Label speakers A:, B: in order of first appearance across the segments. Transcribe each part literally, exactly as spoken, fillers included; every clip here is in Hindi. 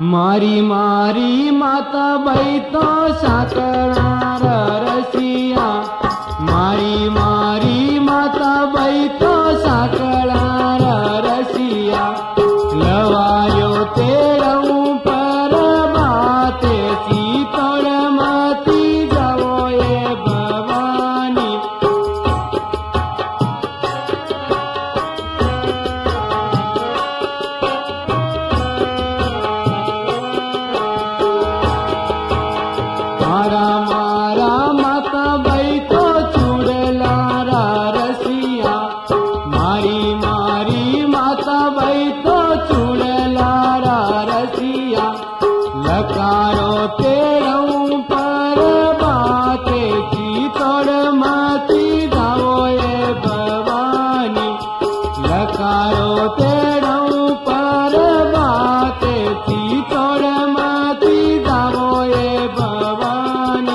A: मारी मारी माता बाई तो साकळार रसिया, मारी मारी माता बाई तो साकळार रसिया, लवायो तेरऊ पर बाते सीतोड़ मती जावो ये भवानी। मारा मारा माता बाई तो चूड़लारा रसिया, मारी मारी माता बाई तो चूड़लारा रसिया, लकारो तेरऊ पर बाते सीतोड़ मती जावो ये भवानी, लकारो तेरऊ पर बाते सीतोड़ मती जावो ये भवानी।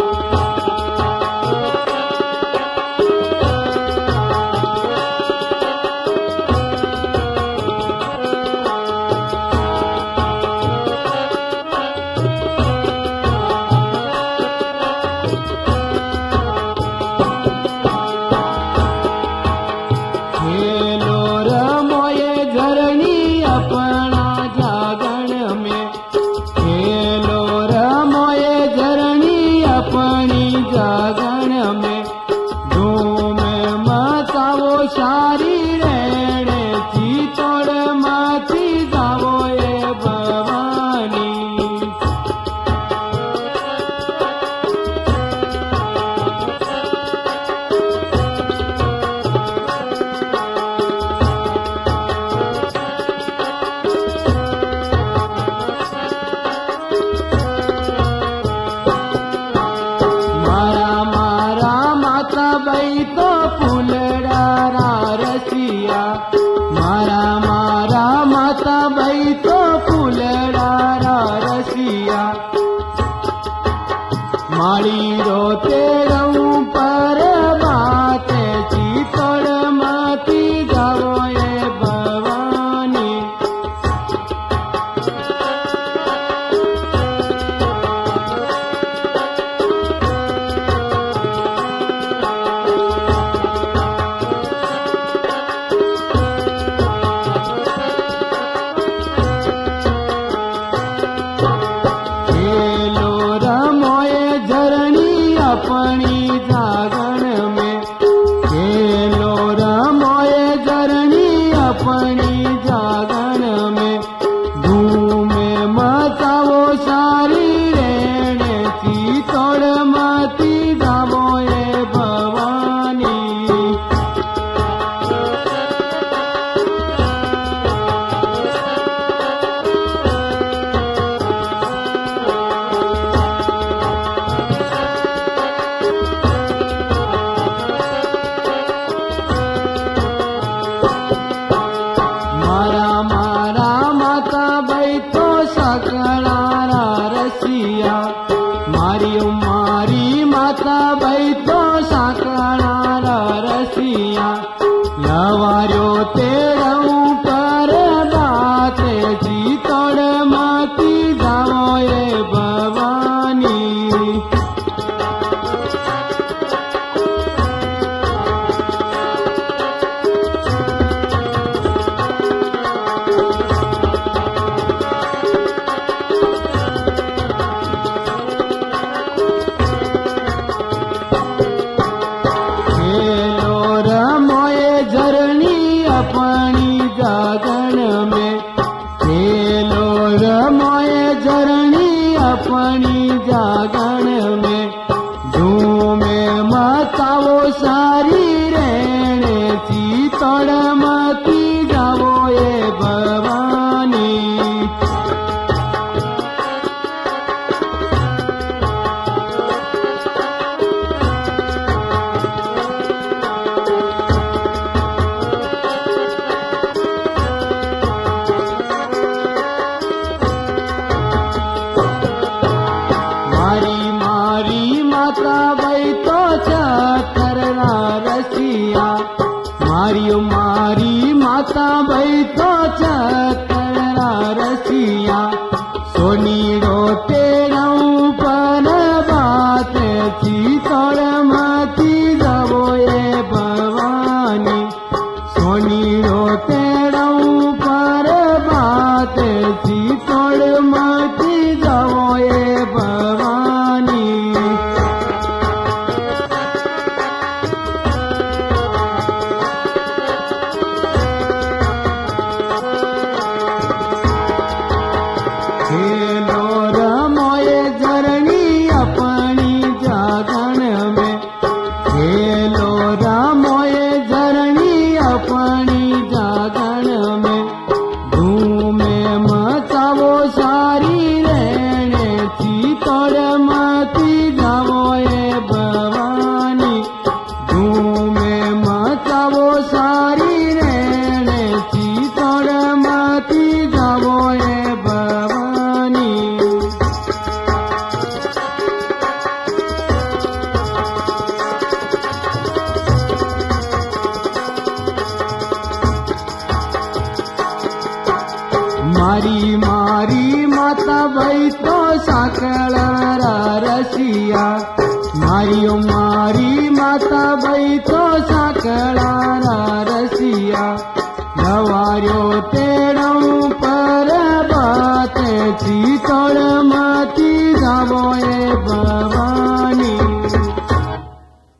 A: खेलो रमोए झरणी अपना जागण में, खेलो रमोए झरणी अपनी जागण में, धूम मचावो सारी रेणे सीतोड़ मती जावो ये भवानी। मारा मारा माता बाई तो फूलडारा रसिया, मारा मारा माता बाई तो फूलडारा रसिया, माड़ी रो तेरऊ पर बाते सीतोड़ मती जावो ये भवानी। खेलो रमोए झरणी अपनी जागण में, खेलो रमोए झरणी अपनी जागण में, धूम मचावो सारी रेणे सीतोड़ मती जावो ये भवानी। मारा मारा माता बाई तो साकळारा रसिया, मारी मारी माता बाई तो साकळारा रसिया, लवार्यो तेरऊ पर बाते सीतोड़ मती जावो ये भवानी। खेलो रमोए झरणी अपनी जागण में, खेलो रमोए झरणी अपनी जागण में, धूम मचावो सारी रेणे सीतोड़ मती जावो ये भवानी। मारी मारी माता बाई तो चकररा रसिया, मारी मारी माता बाई तो चकररा रसिया, सोनीड़ो तेरऊ पर बात चीतोड़ मती जवो ये भवानी सोनीड़ो तेरऊ पर बात चीतोड़ मती जवो ये भवानी खेलो रमोए झरणी अपनी जागण में खेलो रमोए झरणी अपनी जागण में धूमे मचावो सारी रहने चीतोड़ मती जावो ये भवानी धूमे मचावो सारी रहने चीतोड़ मती जावो ये भवानी मारी मारी माता भाई तो साकड़ा रसिया मारियो मारी माता भाई तो साकड़ा रसिया नवारियो तेरऊ पर बात चीतोड़ मती जावो ये भवानी